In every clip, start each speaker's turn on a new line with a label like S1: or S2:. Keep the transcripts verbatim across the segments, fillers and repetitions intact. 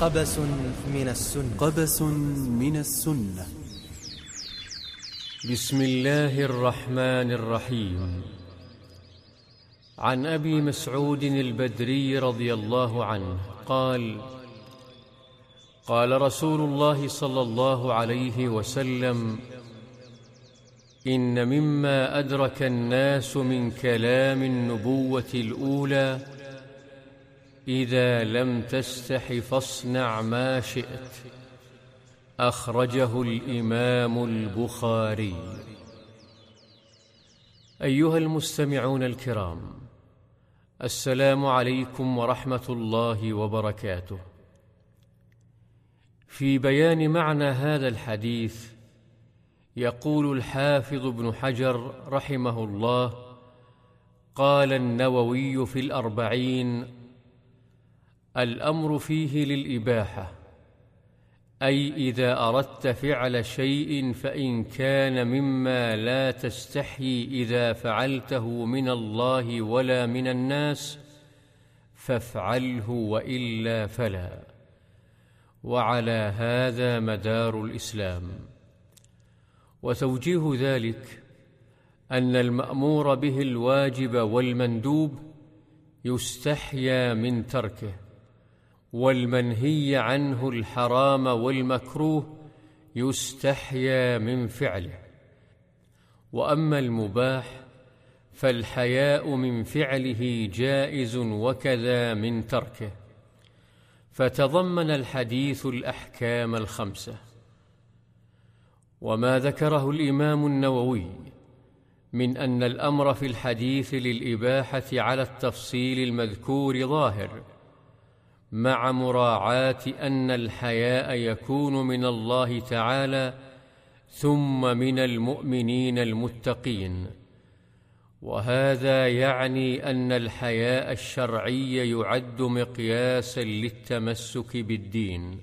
S1: قبس من السنة
S2: قبس من السنة.
S3: بسم الله الرحمن الرحيم. عن أبي مسعود البدري رضي الله عنه قال: قال رسول الله صلى الله عليه وسلم: إن مما أدرك الناس من كلام النبوة الأولى: إذا لم تستح فاصنع ما شئت. أخرجه الإمام البخاري. أيها المستمعون الكرام، السلام عليكم ورحمة الله وبركاته. في بيان معنى هذا الحديث يقول الحافظ ابن حجر رحمه الله: قال النووي في الأربعين: الأمر فيه للإباحة، أي إذا أردت فعل شيء فإن كان مما لا تستحي إذا فعلته من الله ولا من الناس فافعله، وإلا فلا. وعلى هذا مدار الإسلام. وتوجيه ذلك أن المأمور به الواجب والمندوب يستحيا من تركه، والمنهي عنه الحرام والمكروه يستحيا من فعله. وأما المباح فالحياء من فعله جائز وكذا من تركه. فتضمن الحديث الأحكام الخمسة. وما ذكره الإمام النووي من أن الأمر في الحديث للإباحة على التفصيل المذكور ظاهر، مع مراعاة أن الحياء يكون من الله تعالى ثم من المؤمنين المتقين. وهذا يعني أن الحياء الشرعي يعد مقياسا للتمسك بالدين.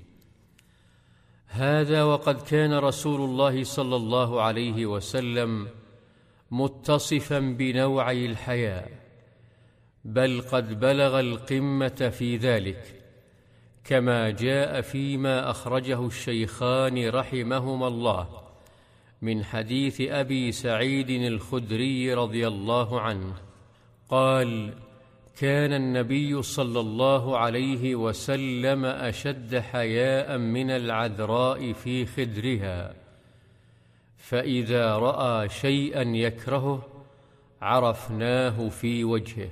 S3: هذا وقد كان رسول الله صلى الله عليه وسلم متصفا بنوعي الحياء، بل قد بلغ القمة في ذلك، كما جاء فيما أخرجه الشيخان رحمهما الله من حديث أبي سعيد الخدري رضي الله عنه قال: كان النبي صلى الله عليه وسلم أشد حياء من العذراء في خدرها، فإذا رأى شيئا يكرهه عرفناه في وجهه.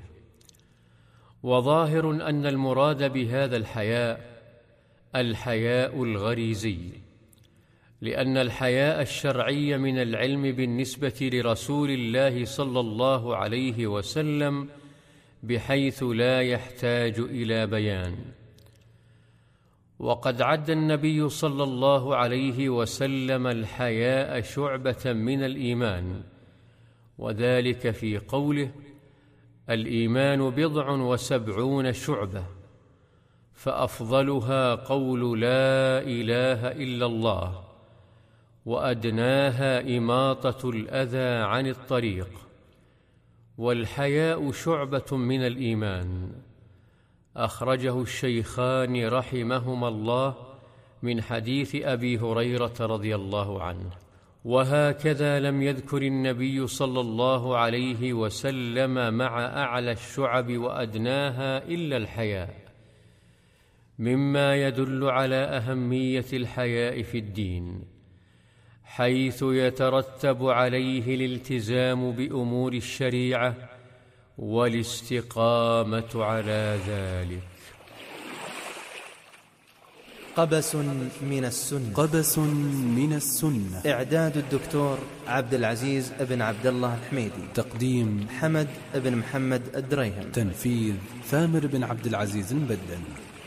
S3: وظاهر أن المراد بهذا الحياء الحياء الغريزي، لأن الحياء الشرعي من العلم بالنسبة لرسول الله صلى الله عليه وسلم بحيث لا يحتاج إلى بيان. وقد عد النبي صلى الله عليه وسلم الحياء شعبة من الإيمان، وذلك في قوله: الإيمان بضع وسبعون شعبة، فأفضلها قول لا إله إلا الله، وأدناها إماطة الأذى عن الطريق. والحياء شعبة من الإيمان. أخرجه الشيخان رحمهما الله من حديث أبي هريرة رضي الله عنه. وهكذا لم يذكر النبي صلى الله عليه وسلم مع أعلى الشعب وأدناها إلا الحياء، مما يدل على أهمية الحياء في الدين، حيث يترتب عليه الالتزام بأمور الشريعة والاستقامة على ذلك.
S1: قبس من السنة.
S2: قبس من السنة.
S1: إعداد الدكتور عبد العزيز بن عبد الله الحميدي.
S2: تقديم
S1: حمد بن محمد الدريهم.
S2: تنفيذ ثامر بن عبد العزيز البدن.